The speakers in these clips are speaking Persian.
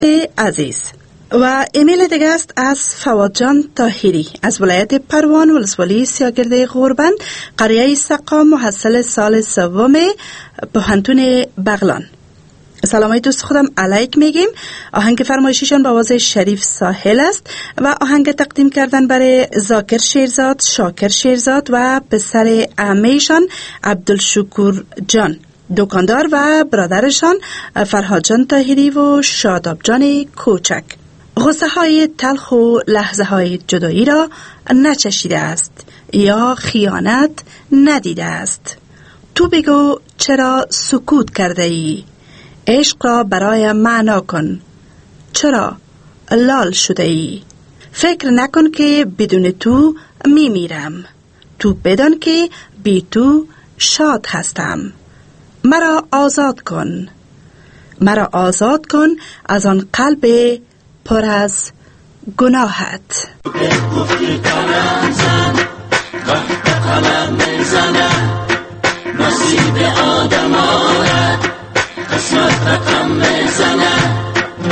عزیز. و ایمیل دیگه است از فواد جان طاهری از ولایت پروان ولسوالی سیاگرد غوربند، قریه سقا، محصل سال سوم پوهنتون بغلان. سلامای دوست خودم علیک میگیم. آهنگ فرمایشیشان با آواز شریف ساحل است و آهنگ تقدیم کردن برای ذاکر شیرزاد، شاکر شیرزاد و پسر عمه‌شان عبدالشکور جان دکاندار و برادرشان فرهاد جان طاهری و شاداب جان کوچک. غصه های تلخ و لحظه های جدایی را نچشیده است یا خیانت ندیده است. تو بگو چرا سکوت کرده ای؟ عشق را برای معنا کن. چرا لال شده ای؟ فکر نکن که بدون تو میمیرم. تو بدان که بی تو شاد هستم. مرا آزاد کن. مرا آزاد کن از آن قلب پر از گناهت. گفتی قلم زن وقت قلم میزنه، نصیب آدم آره قسمت رقم میزنه.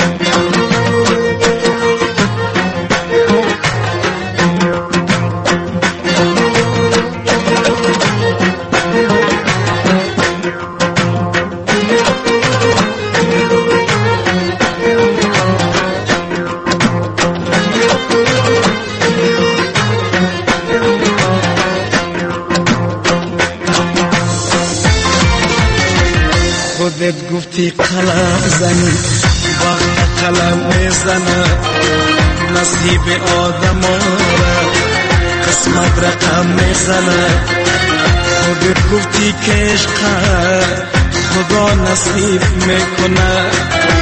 خودت گفتی قلم زنی وقت قلم میزنه، نصیب آدم آره قسمت رقم میزنه. خودت گفتی که عشق خدا نصیب میکنه،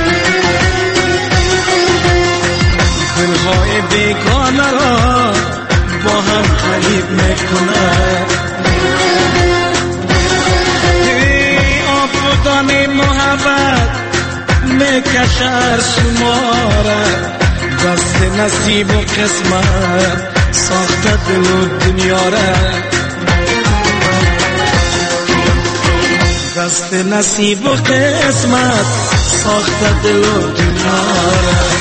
دلهای بیگانه را با هم قریب میکنه. دانی محبت میکشد شما را، دست نصیب و قسمت ساخته دل و دنیا را. دست نصیب و قسمت ساخته دل و دنیا را.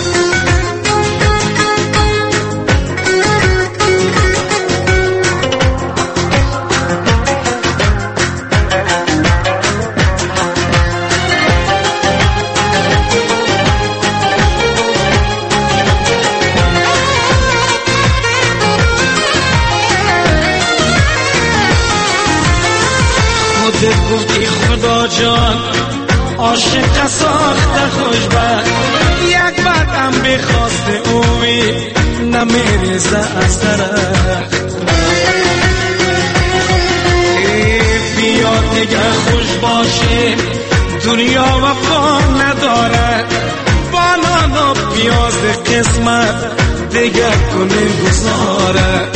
خودت گفتی خدا جان عاشق ساخته خوشبخت، یک بعدم بخواست اوی نمیریزه از درخت. بیا دیگه خوش باشه دنیا وفا نداره، بانان و پیاز قسمت دیگه کنه گذاره.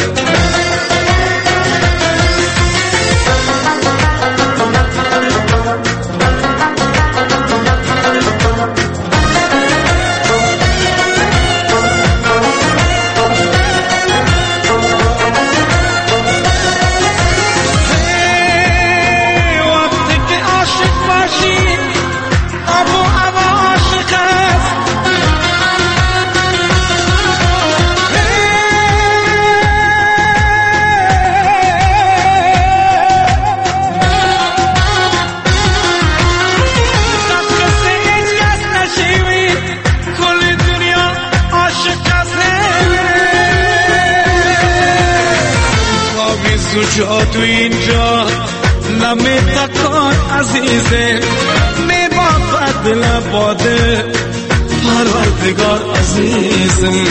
تو اینجا نمیتکان عزیزه، میبافد دل باده پروردگار عزیزم.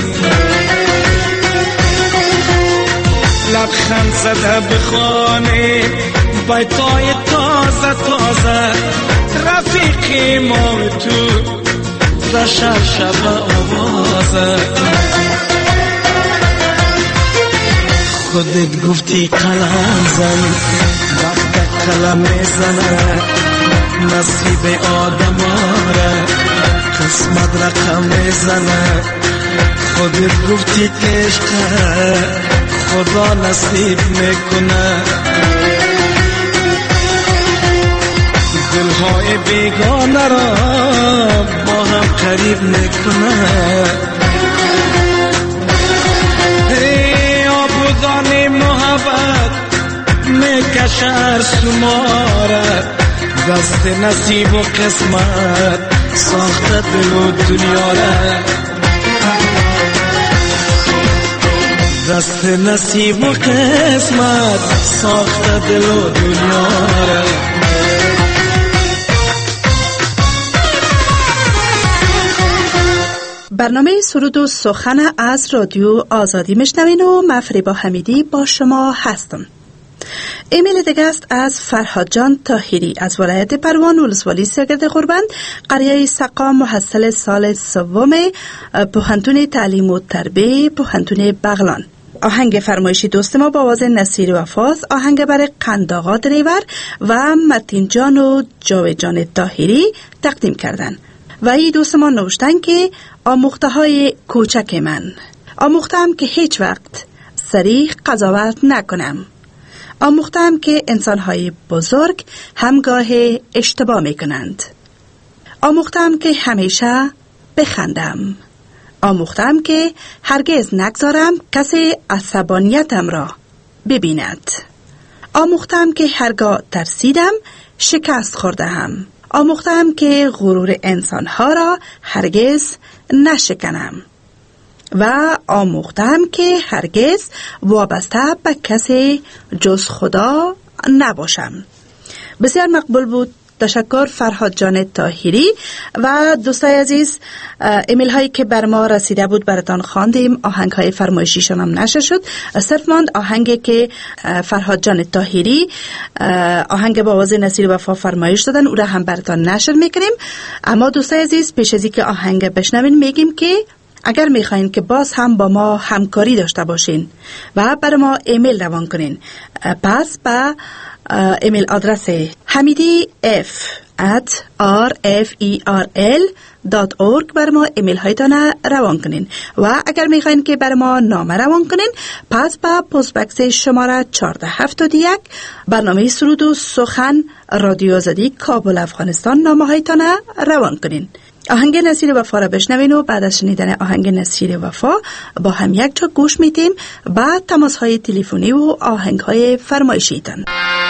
لبخند زده بخانه بیتای تازه تازه، رفیقی ما و تو در شب آوازه. خودت گفتی قلم زن وقت قلم میزنه، نصیب آدم آره قسمت رقم میزنه. خودت گفتی که عشق خدا نصیب میکنه، دلهای بیگانه را با هم قریب میکنه. آبودان محبت میکشه سماره، دست نصیب و قسمت ساخته دل و دنیا را. دست نصیب و قسمت ساخته دل و دنیا را. برنامه سرود و سخن از رادیو آزادی میشنوین و من فریبا حمیدی با شما هستم. ایمیل دیگه است از فرهاد جان طاهری از ولایت پروان ولسوالی سرگرد غربند، قریه سقا، محصل سال سوم، پوهنتون تعلیم و تربیه، پوهنتون بغلان. آهنگ فرمایشی دوست ما با آواز نصیر وفاست، آهنگ برای قنداغا دریور و متین جان و جاوید جان طاهری تقدیم کردن. و این دوست ما نوشتن که آموخته های کوچک من، آموختم که هیچ وقت صریح قضاوت نکنم، آموختم که انسان‌های بزرگ همگاه اشتباه می‌کنند، آموختم که همیشه بخندم، آموختم که هرگز نگذارم کسی عصبانیتم را ببیند، آموختم که هرگاه ترسیدم شکست خوردم، آموختم که غرور انسان‌ها را هرگز نشکنم و آموختم که هرگز وابسته به کسی جز خدا نباشم. بسیار مقبول بود. تشکر فرهاد جان طاهری. و دوستای عزیز، ایمیل هایی که بر ما رسیده بود براتان خواندیم، آهنگ های فرمایشیشون هم نشر شد. صرف ماند آهنگی که فرهاد جان طاهری آهنگ با آواز نصیر وفا فرمایش دادن، او را هم براتان نشر میکنیم. اما دوستای عزیز، پیش از اینکه آهنگ بشنوین میگیم که اگر میخواین که باز هم با ما همکاری داشته باشین و برای ما ایمیل روان کنین، پس با ایمیل آدرس hamidi@rferl.org بر ما ایمیل هایتان روان کنین. و اگر میخواین که بر ما نامه روان کنین، پس با پست بکس شماره 1471 برنامه سرود و سخن رادیو آزادی کابل افغانستان نامه هایتان روان کنین. آهنگ نصیر وفا را بشنوین و بعد از شنیدن آهنگ نصیر وفا با هم یک جا گوش میتیم با تماس های تلفنی و آهنگ های فرمایشیتان.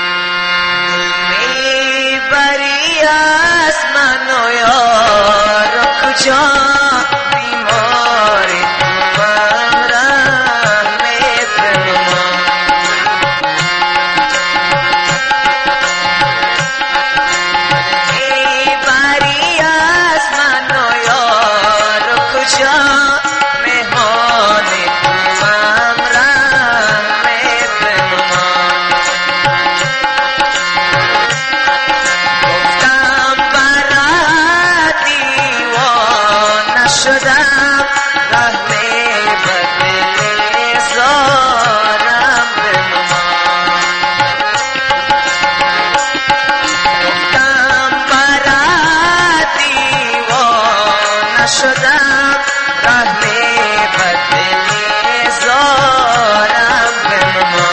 بری از من و یار کجا بیماری من رحم فرما، ای بری از من و یار کجا مهمان توام رحم فرما. شدم رحم بدل زارم بنما، گفتم برات دیوانه شدم رحم بدل زارم بنما.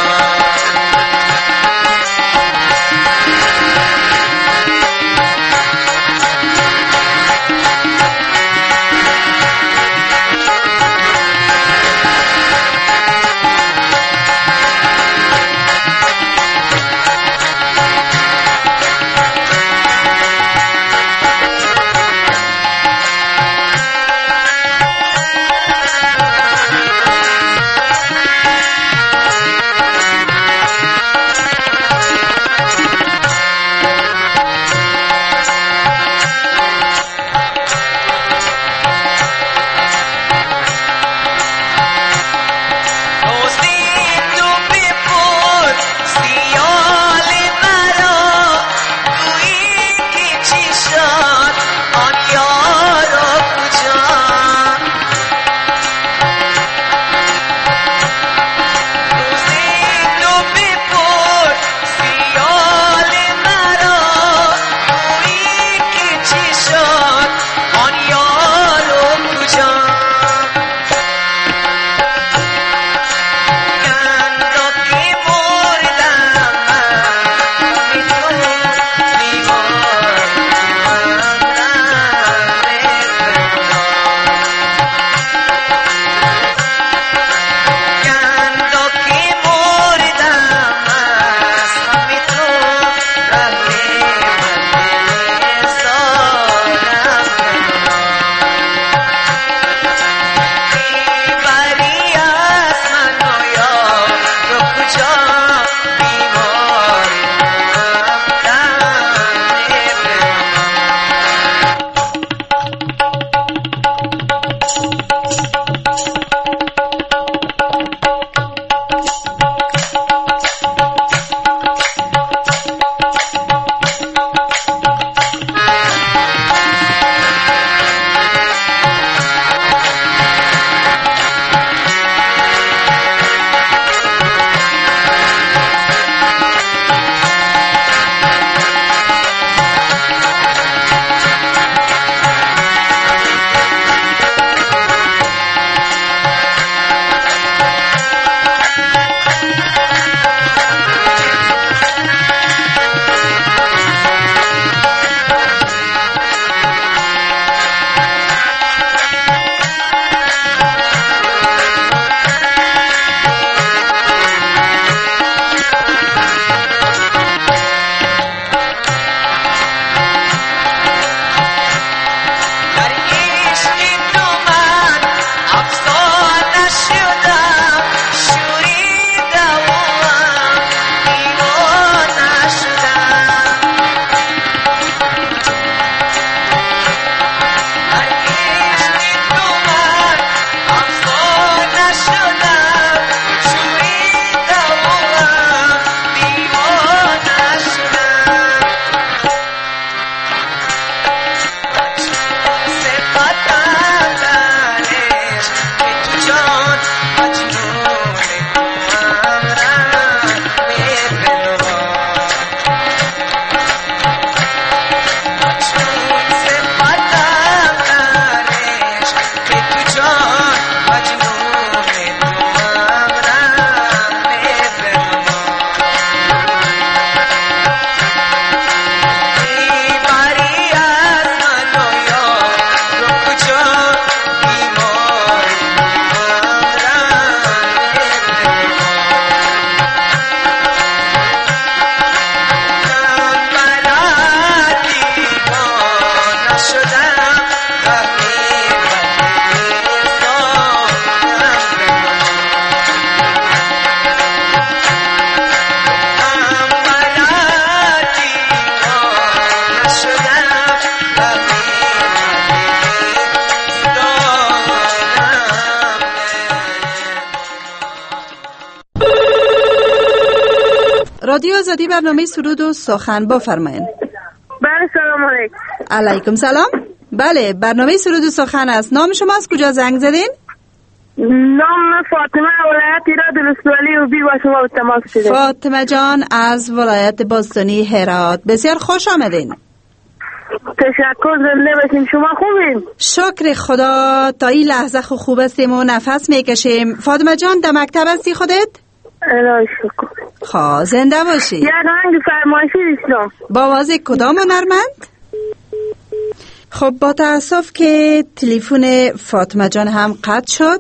رادیو آزادی برنامه سرود و سخن بفرمایید. بله سلام علیکم. علیکم سلام. بله برنامه سرود و سخن است. نام شما از کجا زنگ زدین؟ نام فاطمه ولایت ایراد ولسوالی و بی با شما به تماس شده. فاطمه جان از ولایت باستانی هرات، بسیار خوش آمدین. تشکر، زنده باشین. شما خوبین؟ شکر خدا تا این لحظه خوب هستیم و نفس میکشیم. فاطمه جان در مکتب هستی خودت؟ الهی شکر. خواه زنده باشی. یک آهنگ فرمایشی داشتم. با آواز کدام هنرمند؟ خب با تأسف که تلفن فاطمه جان هم قطع شد.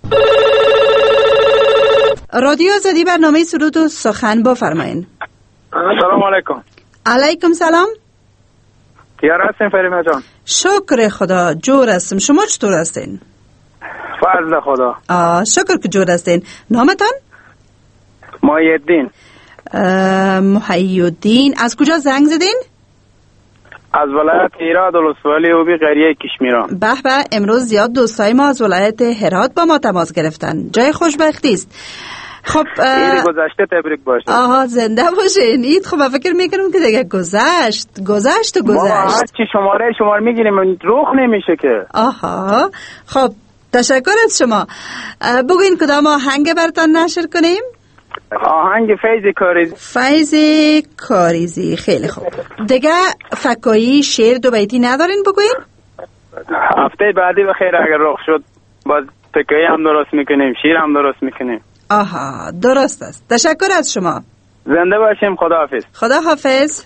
رادیو آزادی برنامه سرود و سخن بفرمایید. سلام علیکم. علیکم سلام. تیار هستین فریمه جان؟ شکر خدا جور هستم. شما چطور هستین؟ فضل خدا. شکر که جور هستین. نامتان؟ محی‌الدین. محی‌الدین. از کجا زنگ زدین؟ از ولایت هرات ولسوالی و بی قریه کشمیران. به به، امروز زیاد دوستای ما از ولایت هرات با ما تماس گرفتن. جای خوشبختی است. خب عید گذشته تبریک باشه. زنده باشین. عید خب فکر میکنم که دیگه گذشت ما هر چی شماره میگیریم روخ نمیشه که. خب تشکر از شما. بگوین کدام آهنگ براتون نشر کنیم؟ آهنگ فیض کاریزی. خیلی خوب. دیگه فکایی شعر دو بیتی ندارین بگوین؟ هفته بعدی بخیر اگر رخ شد باز فکایی هم درست میکنیم، شعر هم درست میکنیم. درست است. تشکر از شما. زنده باشیم. خداحافظ. خداحافظ.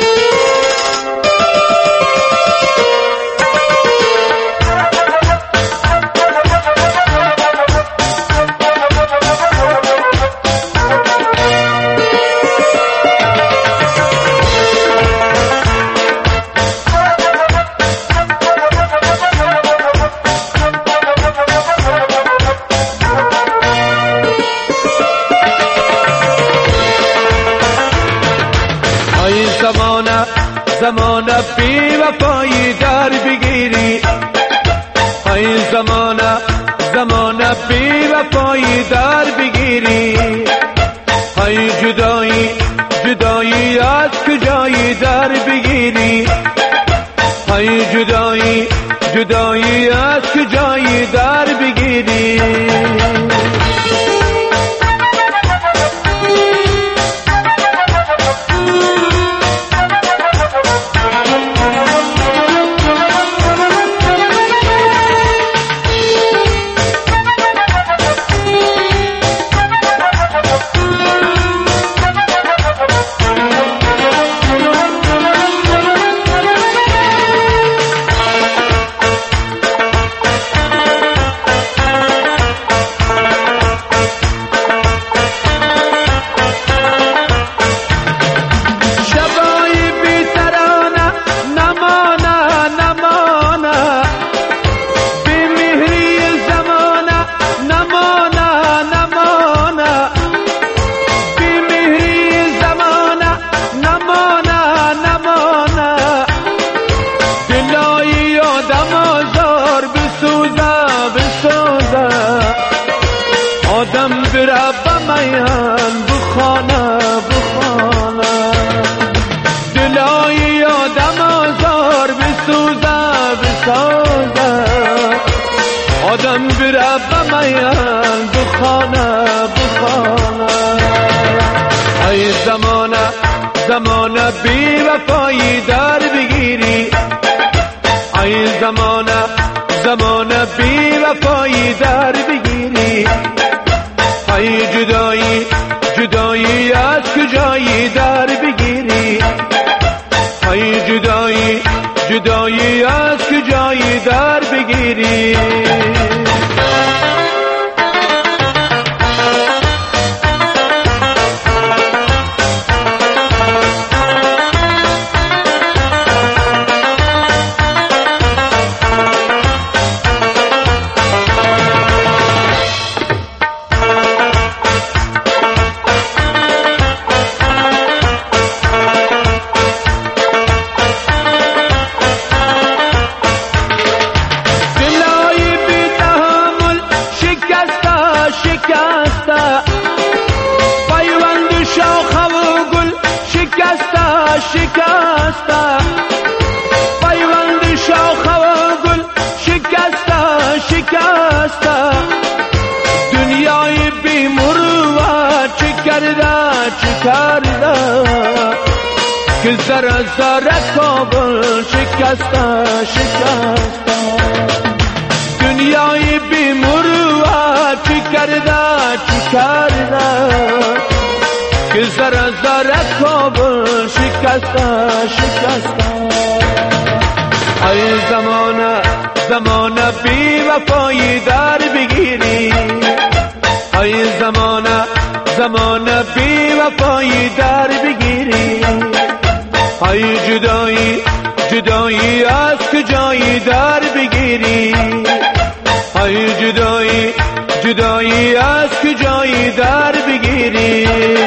زمانه بی وفایی در بگیری، ای زمانه بی وفایی در بگیری، ای جدایی از کجایی در بگیری، ای جدایی از کجایی در بگیری. زمانه بی وفایی در بگیری، ای زمانه بی وفایی در بگیری، ای جدایی از کجایی در بگیری، ای جدایی از کجایی در بگیری. شکسته پیوند شاخه و گل شکسته شکسته پیوند شاخه و گل شکسته شکسته دنیای بی مروت چه کرده چه کرده که ذره ذره کابل شکسته شکسته دنیای بی مروت چه کرده چه کرده که ذره ذره کابل شکسته شکسته ای زمانه زمانه بی وفایی در بگیری ای زمانه زمانه بی وفایی در بگیری ای جدایی جدایی از کجایی در بگیری ای جدایی جدایی از کجایی در بگیری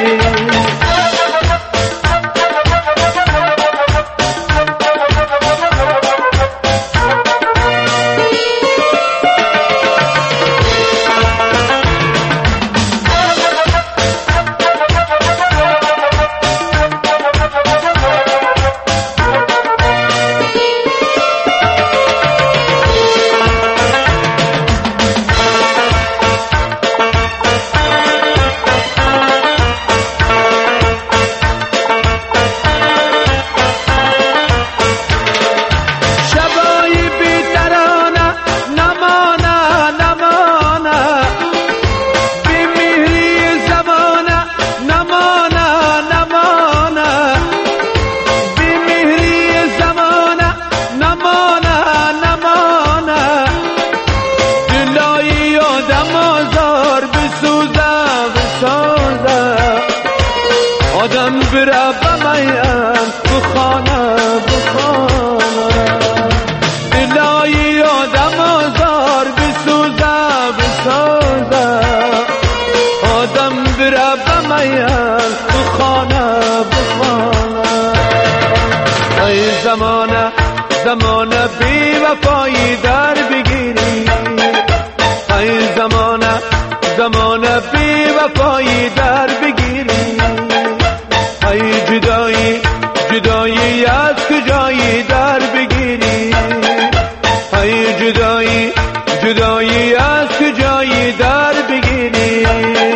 آدم بره بمیم بخانه بخانه دلای آدم آزار بسوزه بسوزه آدم بره بمیم بخانه بخانه ای زمانه زمانه بی وفایی در بگیری ای زمانه زمانه بی وفایی در بگیری ای جدایی جدایی از کجایی در بگیری ای جدایی جدایی از کجایی در بگیری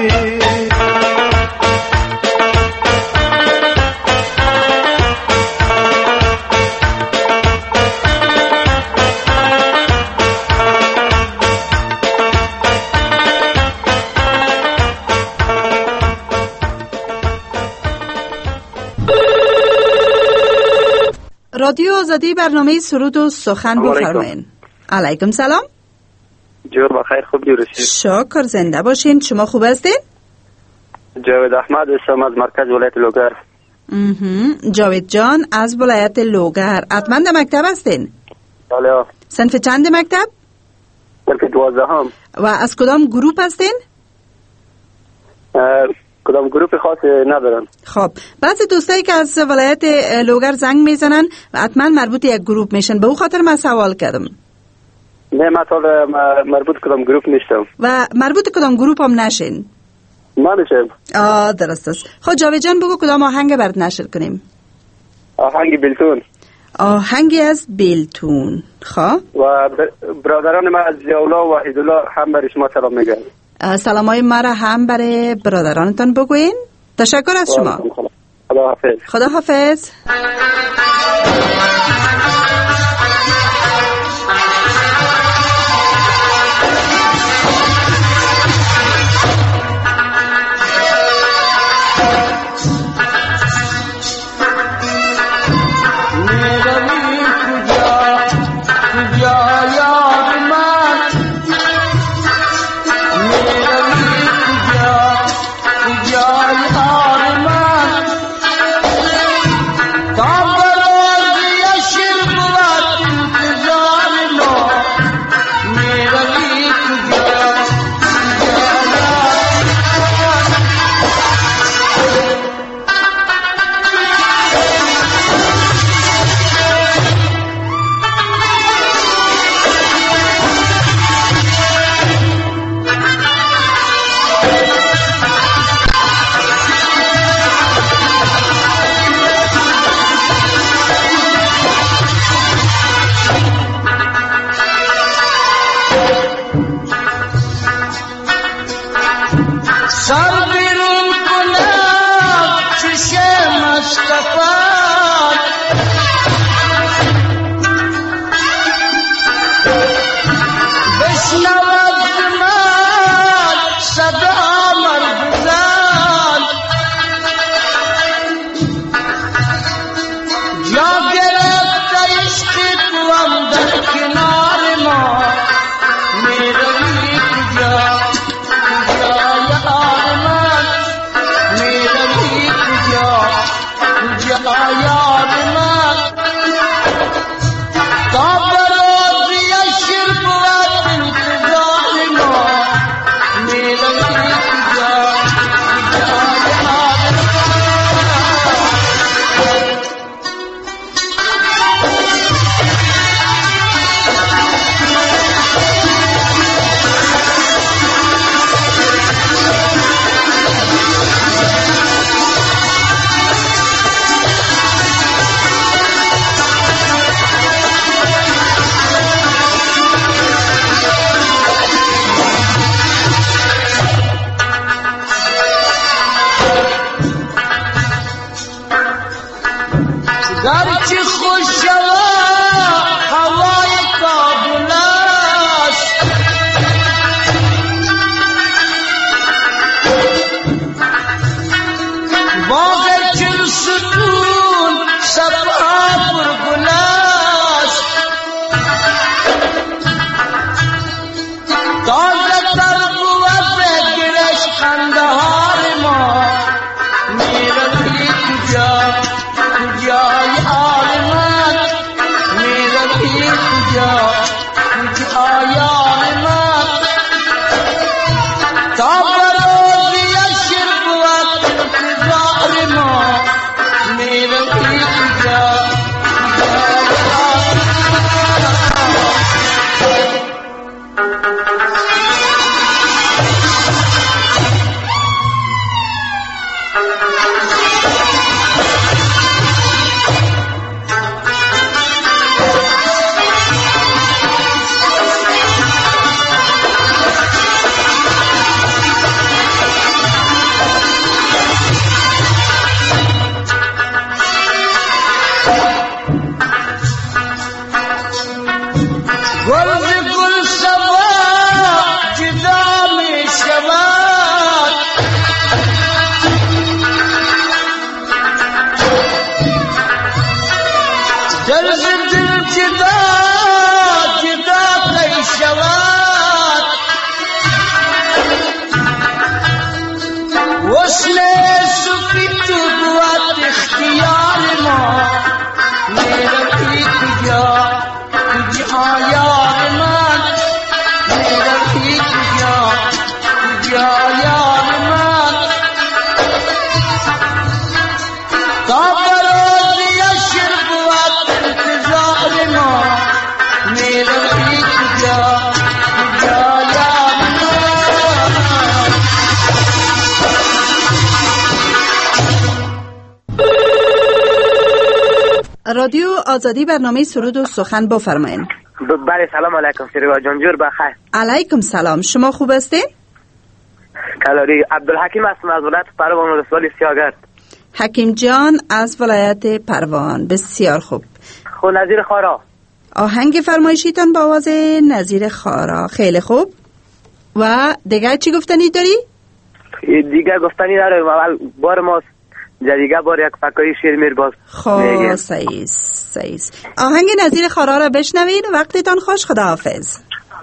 رادیو آزادی برنامه سرود و سخن بفرمایید. علیکم سلام. جور بخیر خوب جورشید. شکر زنده باشین. شما خوب هستین؟ جاوید احمد هستم از مرکز ولایت لوگر. جاوید جان از ولایت لوگر. حتما در مکتب هستین؟ بله. صنف چند مکتب؟ صنف 12. و از کدام گروپ هستین؟ کدام گروپ خاص ندارن. خب بعضی دوستایی که از ولایت لوگر زنگ میزنن و حتما مربوط یک گروپ میشن، به اون خاطر من سوال کردم. نه مثلا مربوط کدام گروپ نیستم. و مربوط کدام گروپ هم نشین؟ نمیشم. درست است. خب جاوید جان بگو کدام آهنگ برات نشر کنیم؟ آهنگ بیلتون. آهنگی از بیلتون. خب و برادران من از ضیاءالله و وحیدالله هم برای شما سلام میگن. سلامای مرا هم برای برادرانتان بگوین. تشکر از شما. خدا حافظ. خدا حافظ. سر بیرون کنم چشم مصطفی بشنود من صدا مرغوزان جا گرفت عشق توام در کنار ما میروی کجا یاد من تا برازی شیر بود انتظار ما میروی کجا یاد گرچه خوش هوای کابل است باغ چل ستون صفحه پر گل است تازه تر بود گرش قندهار ما میروی کجا یار من میروی کجا یار من تا برازی شیر بود انتظار ما میروی کجا گل سوا جدا می شود دل جدا می شود حسن سفید بود اختیار ما میروی کجا یار من میروی کجا یار من تا برازی شیر بود انتظار ما میروی کجا یار من رادیو آزادی برنامه سرود و سخن بفرمایید. بله سلام علیکم شیروا جان جور بخیر. علیکم سلام. شما خوب هستین؟ کلاری عبدالحکیم هستم از ولایت پروان ولسوالی سیاگرد. حکیم جان از ولایت پروان، بسیار خوب. خب نظیر خارا آهنگ فرمایشیتان با آواز نظیر خارا. خیلی خوب. و دیگه چی گفتنی داری؟ دیگه گفتنی داره. اول بار ما دیگه بار یک فکایی شیر میر باز. خب سعید آهنگ نظیر خارا را بشنوید. وقتتان خوش. خداحافظ.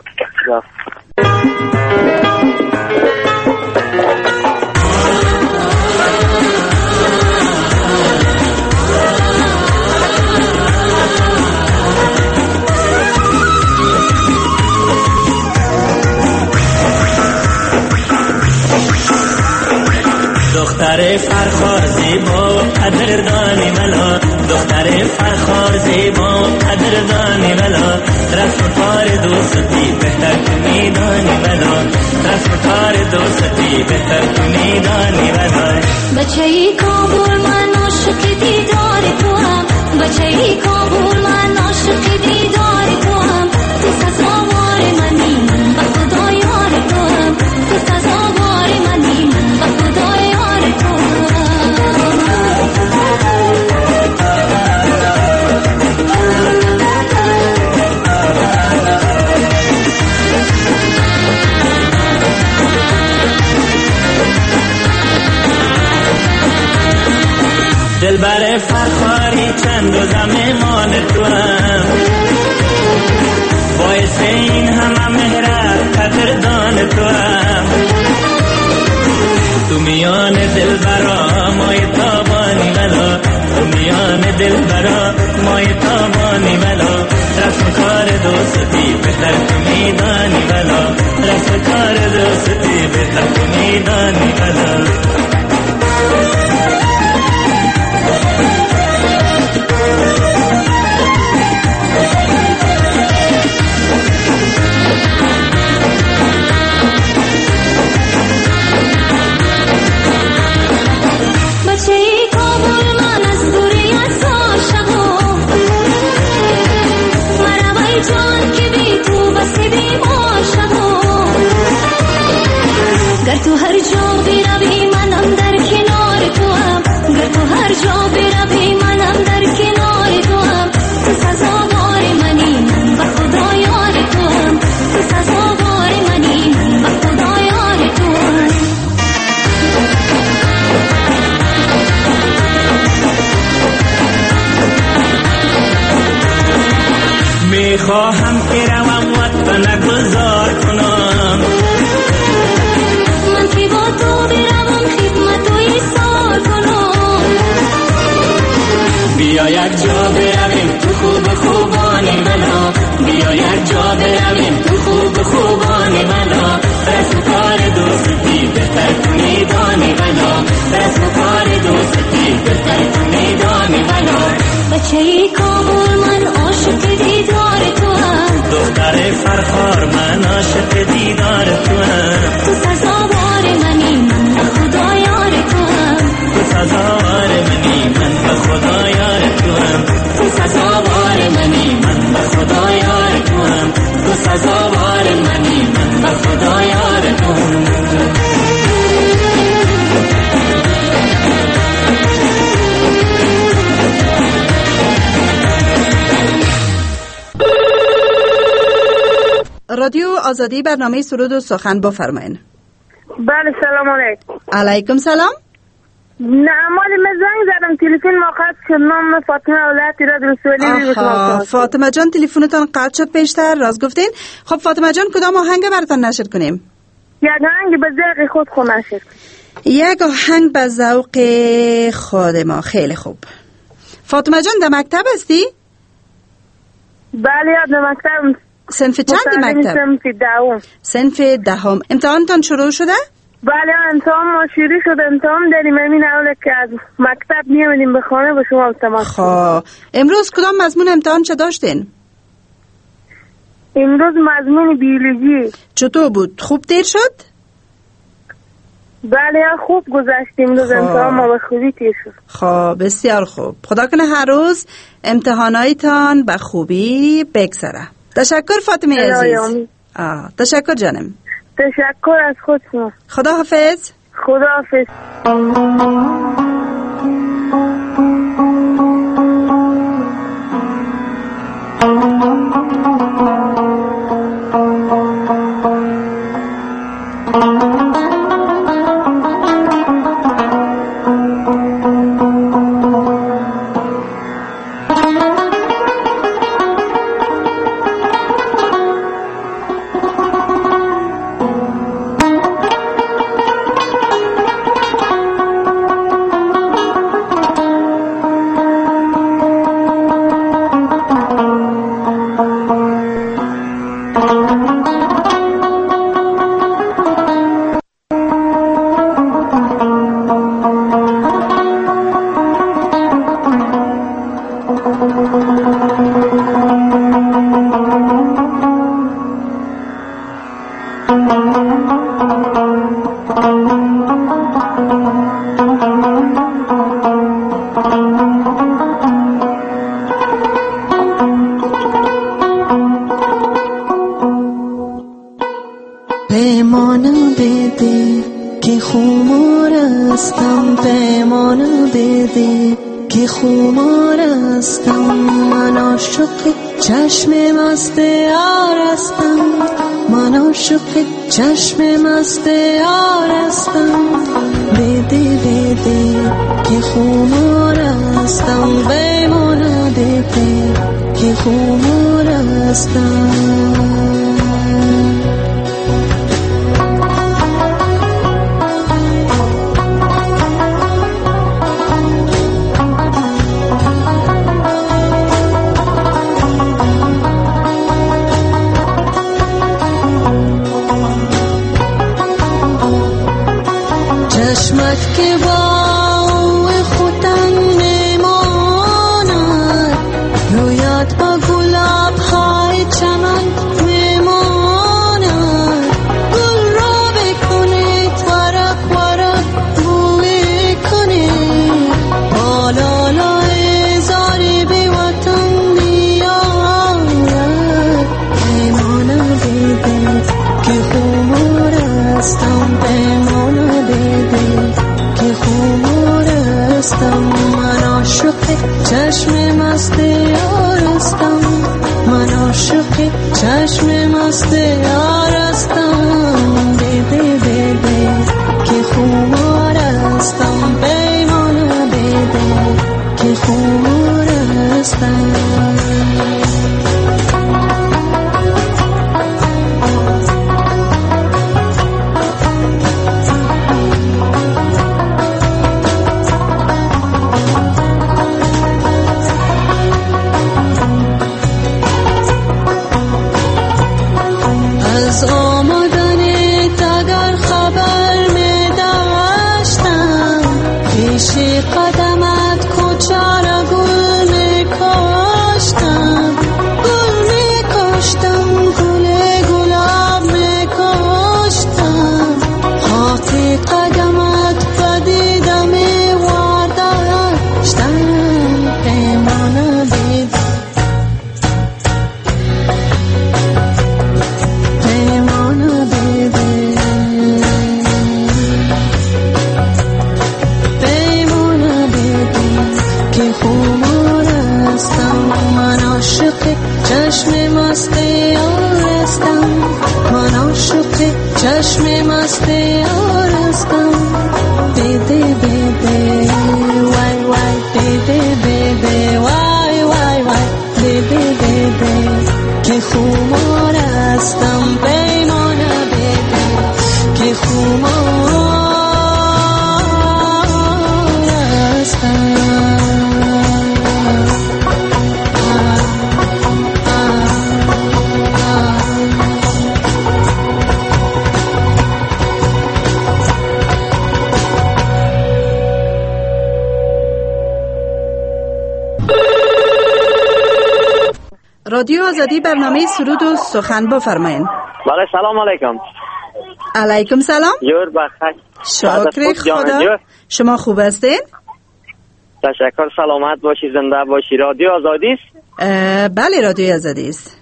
دختر فرخار زیبا قدردانی ملا، دختر فرخار زیبا قدردانی ملا، رسم کار دوستی بهتر کنی دانی ملا، رسم کار دوستی بهتر کنی دانی ملا. بچه‌ی کابل من عاشق دیدار تو هم، بچه‌ی کابل من عاشق دیدار تو هم، تو سزاوار منی دلبر فرخاری چند روزم مهمان تو هم، باعث این همه مهرت قدردان تو هم. تو میان دلبرا مای تابانی ولا، تو میان دلبرا مای تابانی ولا، رسم کار دوستی بهتر تو میدانی ولا، رسم کار دوستی بهتر تو میدانی ولا. گر تو هر جا بروی منم در کنار تو هم، گر تو هر جا بروی منم در کنار تو هم. تو سزاوار منی من به خدا یار تو هم، تو سزاوار منی من به خدا یار تو هم. میخواهم که روم وطن گذار کنم، من که با تو بروم خدمت و ایثار کنم. بیا یک جا برویم تو خوب خوبانی منا، بیا یک جا برویم تو خوب خوبانی منا، رسم کار دوستی بهتر تو میدانی منا، رسم کار دوستی بهتر تو میدانی منا. بچه ای کابل من عاشق دیدار تو هم، دختر فرخار من عاشق دیدار تو هم. تو سزاوار منی من به خدا یار تو هم، تو سزاوار منی من به خدا یار تو هم، تو سزاوار منی من به خدا یار تو هم، تو سزاوار منی من به خدا یار تو هم. رادیو آزادی برنامه سرود و سخن بفرمایید. بله سلام علیکم. علیکم سلام. نه مالی من زنگ زدم تلفن ما قطع شد. نام فاطمه ولایت ایراد رسولی. آها فاطمه جان تلفنتان قطع شد پیشتر راست گفتین. خب فاطمه جان کدام آهنگ براتون نشر کنیم؟ یک آهنگ به ذوق خود خود نشر. یک آهنگ به ذوق خود ما. خیلی خوب. فاطمه جان در مکتب هستی؟ بله در مکتب. صنف چند مکتب؟ صنف دهم. صنف دهم. امتحانتان شروع شده؟ بله امتحان ما شروع شد. امتحان داریم. همین اوله که از مکتب میامدیم به خانه به شما تماس. خب امروز کدام مضمون امتحان چه داشتین؟ امروز مضمون بیولوژی. چطور بود؟ خوب تیر شد؟ بله خوب گذشتیم. امروز امتحان ما به خوبی تیر شد. خب بسیار خوب. خدا کنه هر روز امتحانایتان به خوبی بگذره. تشکر فاطمه عزیز. تشکر جانم. تشکر از خود شما. خدا حافظ. خدا حافظ. چشم مست یار هستم بده که خمار هستم بمانده که خمار هستم. چشمت که با خودم میماند، رویت با گلاب های چمن میماند. گل را بکنید ورق ورق بوی کنید، بالالای زاری بی وطن میآید. پیمانه بیدید که خمار هستم، پیمانه که خمار هستم. من عاشق چشم مست یار هستم، من عاشق چشم مست یار هستم. بیده بیده که خمار هستم، پیمانه بیده که خمار هستم. چشم مست یار هستم. بیده بیده وای وای، بیده بیده وای وای وای، بیده بیده که خمار هستم، پیمانه بیده که خمار هستم. رادیو آزادی، برنامه سرود و سخن بفرمایید. بله، سلام علیکم. علیکم سلام. جور بخیر. شکر خدا. شما خوب هستین؟ تشکر، سلامت باشی، زنده باشی. رادیو آزادی است؟ بله، رادیو آزادی است.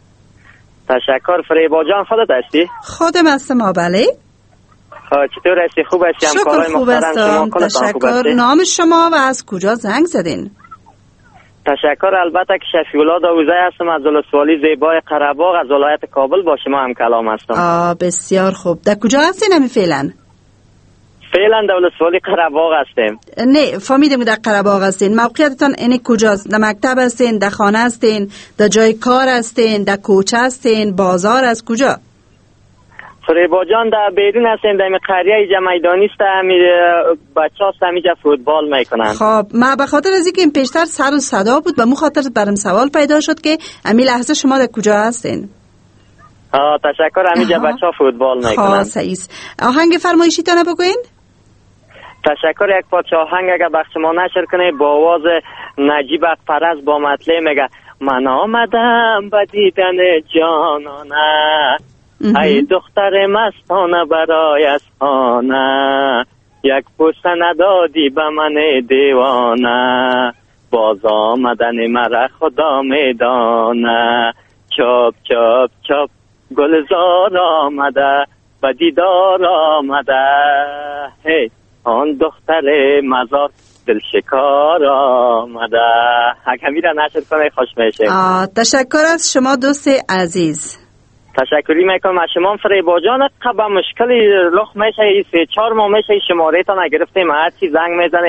تشکر. فریبا جان خودت هستی؟ خودم هستم. بله. چطور هستی؟ خوب هستی؟ شکر خوب هستم. تشکر. نام شما و از کجا زنگ زدین؟ تشکر. البته که شفیع‌الله داوزی هستم از ولسوالی زیبای قره‌باغ از ولایت کابل. با شما هم کلام هستم. بسیار خوب. در کجا هستین همی فعلا؟ فعلا در ولسوالی قره‌باغ هستیم. نه، فهمیدم در قره‌باغ هستین. موقعیتتان این کجاست؟ در مکتب هستین، در خانه هستین، در جای کار هستین، در کوچه هستین، بازار از کجا؟ فریبا جان در بیرون هستیم، در قریه اینجا میدانی است. بچه‌ها اینجا فوتبال میکنن. خب ما به خاطر از اینکه این پیشتر سر و صدا بود به مو خاطر برام سوال پیدا شد که امی لحظه شما در کجا هستین؟ تشکر. اینجا بچه‌ها فوتبال میکنن. صحیح. آهنگ فرمایشی تانه بگوین؟ تشکر. یک پارچه آهنگ اگر بخش ما نشر کنه با آواز نجیب پرز با مطلع میگه من آمدم به دیدن جانانه، ای دختر مستانه برای اسانه، یک پوست ندادی به من دیوانه، باز آمدن مرا خدا میدانه، چاپ چاپ چاپ گلزار آمده و دیدار آمده، هی آن دختر مزار دل شکار آمده. همی را نشر کنه خوش میشه. تشکر از شما دوست عزیز. تشکری میکنم از شما فریبا جان. قبل مشکلی رخ میشه 3-4 ماه میشه شماره تا نگرفتیم، هر چی زنگ میزنیم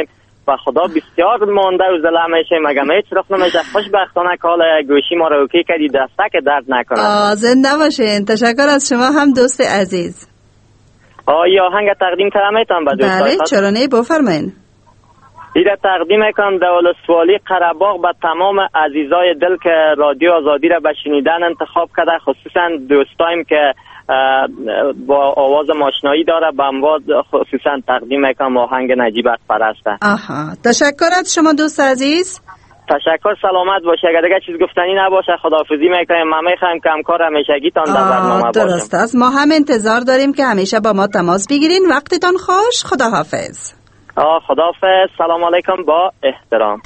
به خدا بسیار مانده و زله میشه، مگه هیچ رخ نمیشه. خوشبختانه کال گوشی ما رو اوکی کردی، دسته که درد نکنه. زنده باشین. تشکر از شما هم دوست عزیز. یا آهنگ تقدیم کردم به دوستای بله چرا نه، بفرمایین. ایره تقدیم میکنم دولت‌والی قره‌باغ به تمام عزیزای دل که رادیو آزادی را به شنیدن انتخاب کرده، خصوصا دوستایم که با آواز ماشنایی داره، به امواد خصوصا تقدیم میکنم آهنگ نجیب اقپرسته. تشکر از شما دوست عزیز. تشکر، سلامت باشه. اگر دیگه چیز گفتنی نباشه خداحافظی میکنیم. ما میخوایم که همکار همیشگیتان در برنامه باشیم. درست است. ما هم انتظار داریم که همیشه با ما تماس بگیرین. وقتتان خوش. خداحافظ. خداحافظ. سلام علیکم با احترام.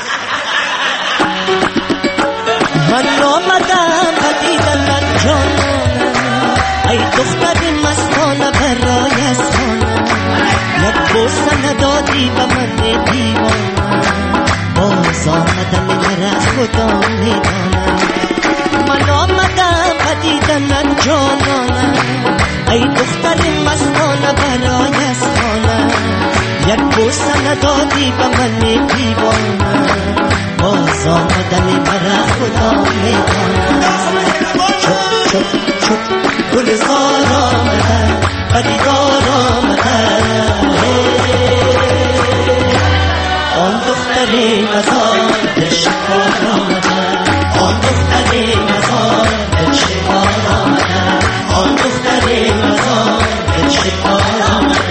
من آمدم بدیدن من جانم، ای دختر مستانه برای از خانم، یک بوسه ندادی به من دیوانم، باز آمدن مرا خدا میدانم. من آمدم بدیدن من جانم، ای دختر مستانه برای از خانم، یک بوسه ندادی به من دیوانم، باز آمدن مرا خدا میدانم. چپ چپ چپ گلزار آمدن بدیدار آمدن، آن دختری مزار دل شکار آمدن، آن دختری مزار دل شکار آمدن، آن دختری مزار دل شکار آمدن.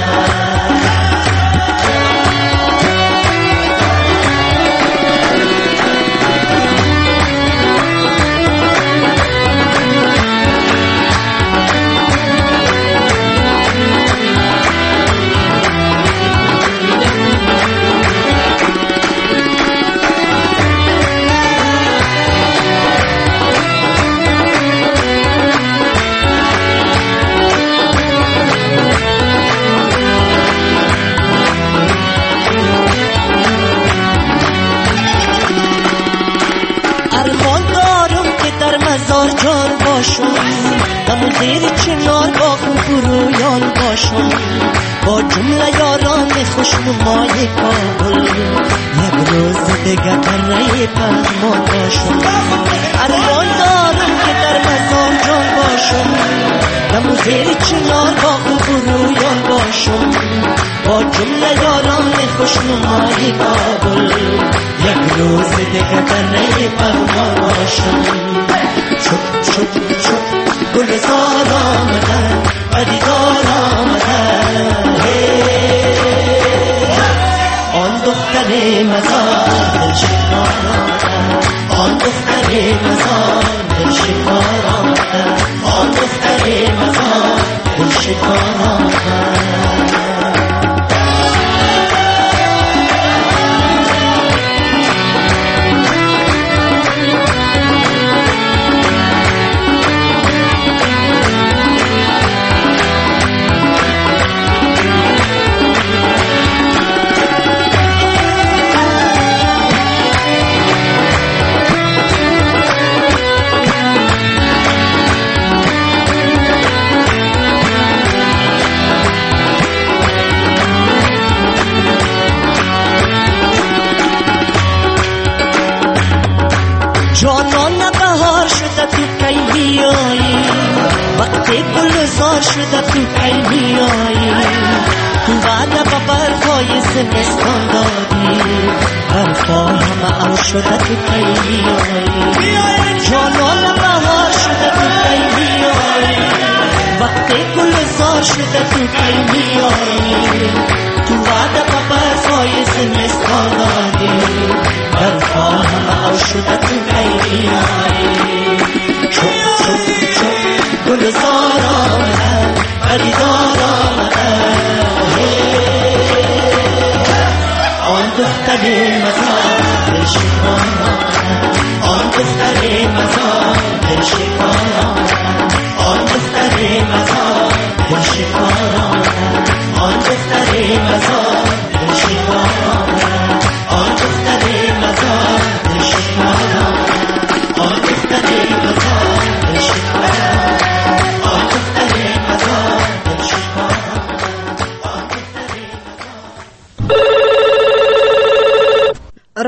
جان باشم دم زیر چنار با رویان باشم، با جمله یاران خوشنمای کابل، یک روز دیگه برای پهمان باشم. ارمان دارم که در مزار جان باشم، دم زیر چنار با رویان باشم، با جمله یاران خوشنمای کابل، یک روز دیگه برای پهمان باشم. چپ چپ چپ گلزار آمدن بدیدار آمدن، آن دختر مزار دل شکار آمدن، آن دختر مزار دل شکار آمدن، آن دختر مزار دل شکار آمدن. جانان بهار شده تو کی میایی، وقتی گلزار شده تو کی میایی، تو وعده به برفای زمستان دادی، برفا همه او شده تو کی میایی. جانان بهار شده تو کی میایی، وقتی گلزار شده تو کی میایی، تو وعده به برفای زمستان دادی، برفا همه او شده تو کی میایی. چپ چپ چپ گلزار آمدن بدیدار آمدن، آن دختر مزار دل شکار آمدن، آن دختر مزار دل شکار آمدن، آن دختر مزار دل شکار آمدن، آن دختر مزار دل شکار آمدن، آن دختر مزار دل شکار آمدن، آن دختر مزار دل شکار آمدن، آن دختر مزار دل شکار آمدن، آن دختر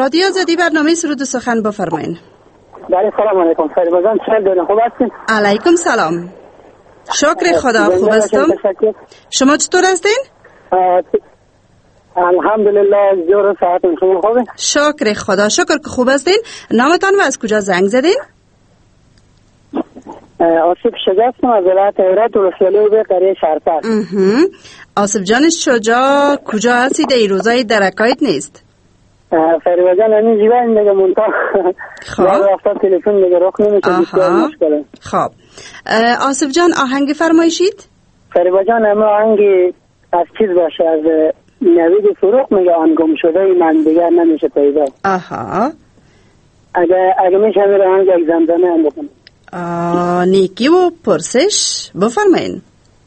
رادیو آزادی برنامه سرود و سخن بفرمایید. بله سلام علیکم. فریبا چه دارین؟ خوب هستین؟ علیکم سلام. شکر خدا خوب هستم. شما چطور هستین؟ الحمدلله جور ساعتون شما خوبه؟ شکر خدا. شکر که خوب هستین. نامتان و از کجا زنگ زدین؟ آصف شجاعتم از ولایت هرات ولسوالی به قریه شهرتر. آصف جان شجاع کجا هستید؟ این روزای درکایت نیست؟ فریبا جان همین جیبه این دیگه منطقه بعد رفتن تلفن دیگه رخ نمیشه بسیار مشکله. خب آصف جان آهنگ فرمایشید؟ فریبا جان همه آهنگی از چیز باشه از نوید فروغ میگه آن گم شده من دیگر نمیشه پیدا. اگه میشه همین آهنگ یک زمزمه هم بکنم. نیکی و پرسش بفرمایین.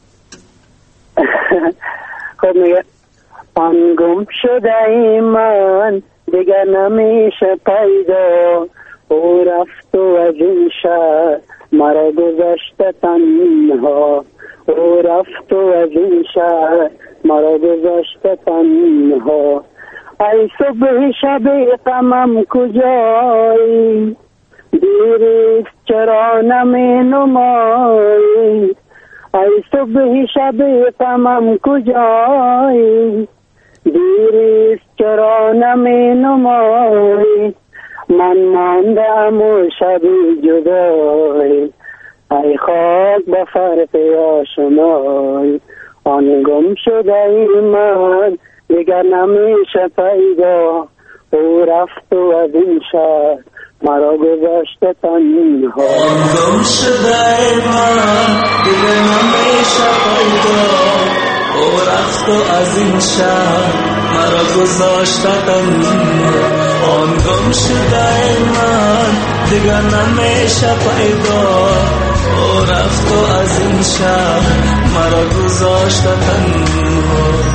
خب میگه آن گم شده ای من دیگر نمیشه پیدا او رفت و از این شهر مرا گذاشته تنها او رفت و از این شهر مرا گذاشته تنها ای صبح شب غمم کجایی دیریست چرا نمی نمایی ای صبح شب غمم کجایی دیریست چرا نمی نمایی من ماندم و شبی جدایی ای خاک به فرق آشنایی آن گم شده ای من دیگر نمیشه پیدا او رفت و از این شهر مرا گذاشته تنها آن گم شده ای من دیگر نمیشه پیدا او رفت و از این شهر مرا گذاشته تنها آن گم شده ای من دیگر نمیشه پیدا او رفت و از این شهر مرا گذاشته تنها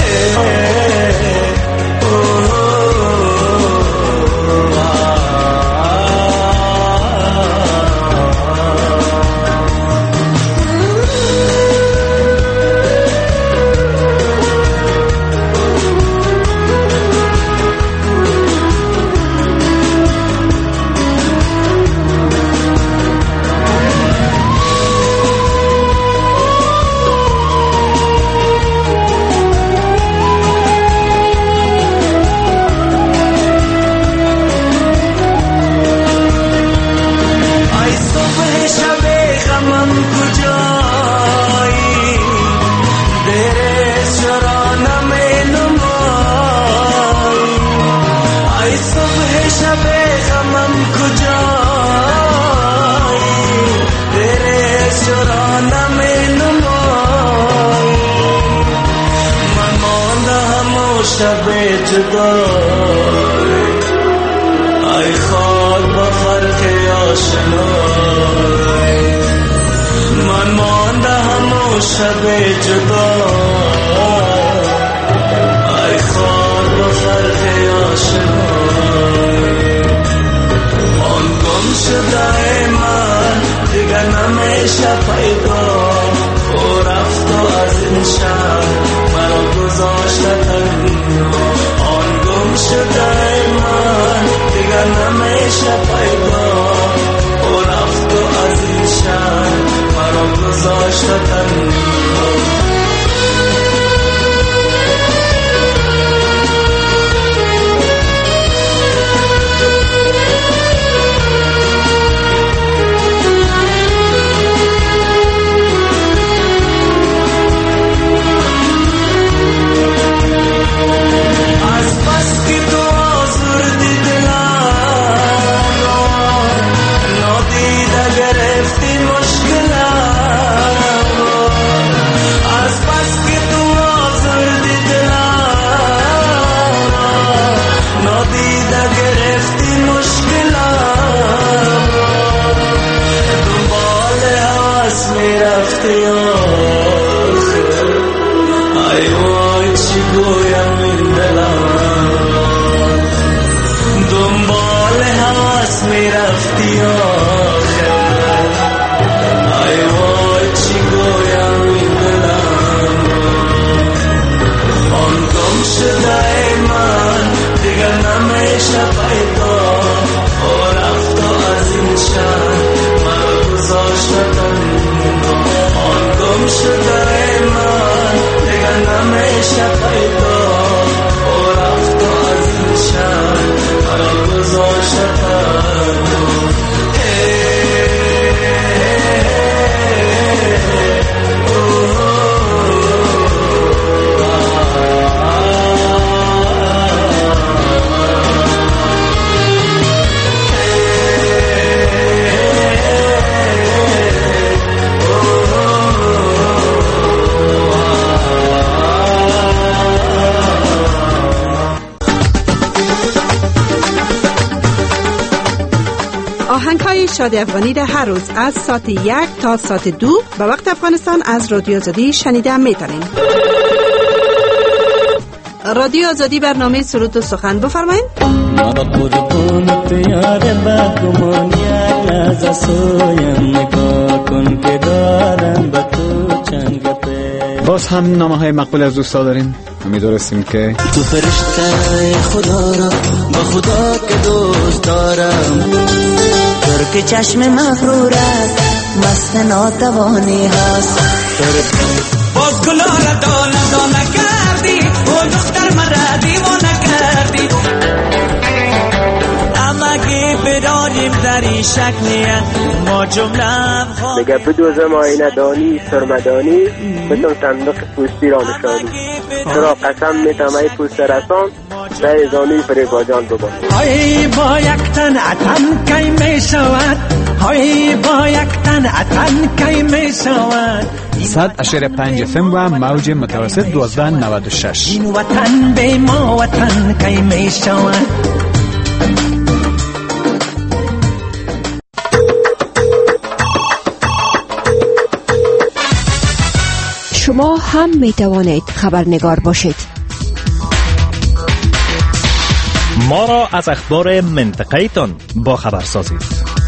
ای خاک با فرق آشنای من مانده همو شب جدا ای خاک با فرق آشنای آن گم شده من دیگر نمیشه پیدا او رفت و از این شهر مرا گذاشته تنها آن گم شده من دیگر نمیشه پیدا او رفت و از این شهر مرا گذاشته تنها شب همیشه پیدا او رفت و از این شهر مرا گذاشت تنها آهنگ‌های شادی افغانی را هر روز از ساعت 1 تا ساعت 2 به وقت افغانستان از رادیو آزادی شنیده می‌توانید. رادیو آزادی برنامه سرود و سخن بفرمایید. ما قربونت یار بدگمان یک لحظه سویم نگاه کن که دارم به تو چند گپه. باز هم نامه‌های مقبول از دوستا داریم. امیدواریم که تو فرشته خدا را با خدا که دوست دارم ترک چشم مغرور است مست ناتوانی هست باز گلا را دانه دانه کردی او دختر مرا دیوانه کردی اما که براریم در این شکلیت ما جمله میگه بدوزم آینه دانی سرمدانی بتون صندوق پوستی را نشانی چرا قسم میتم ای پوست رسان به زانوی فریباجان ببان های با یک تن اتن کی می شود های با یک تن اتن کی می شود 100.5 FM و موج متوسط 1296 این وطن به ما وطن کی می شود شما هم می توانید خبرنگار باشید. ما را از اخبار منطقه تان با خبر سازید.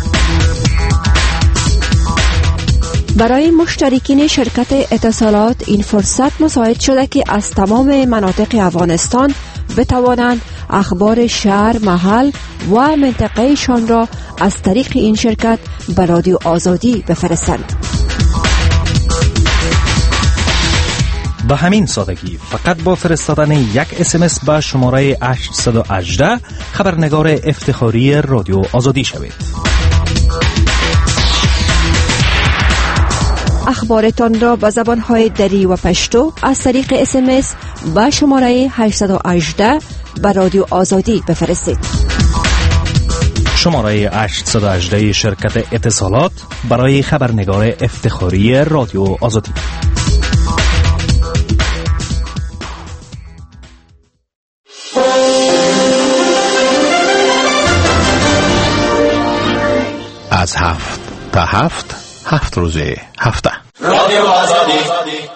برای مشترکین شرکت اتصالات این فرصت مساعد شده که از تمام مناطق افغانستان بتوانند اخبار شهر، محل و منطقه شان را از طریق این شرکت به رادیو آزادی بفرستند. به همین سادگی فقط با فرستادن یک اسمس به شماره 818 خبرنگار افتخاری رادیو آزادی شوید. اخبارتان را به زبانهای دری و پشتو از طریق اسمس به شماره 818 به رادیو آزادی بفرستید. شماره 818 شرکت اتصالات برای خبرنگار افتخاری رادیو آزادی. از 7 تا 7 روز هفته رادیو آزادی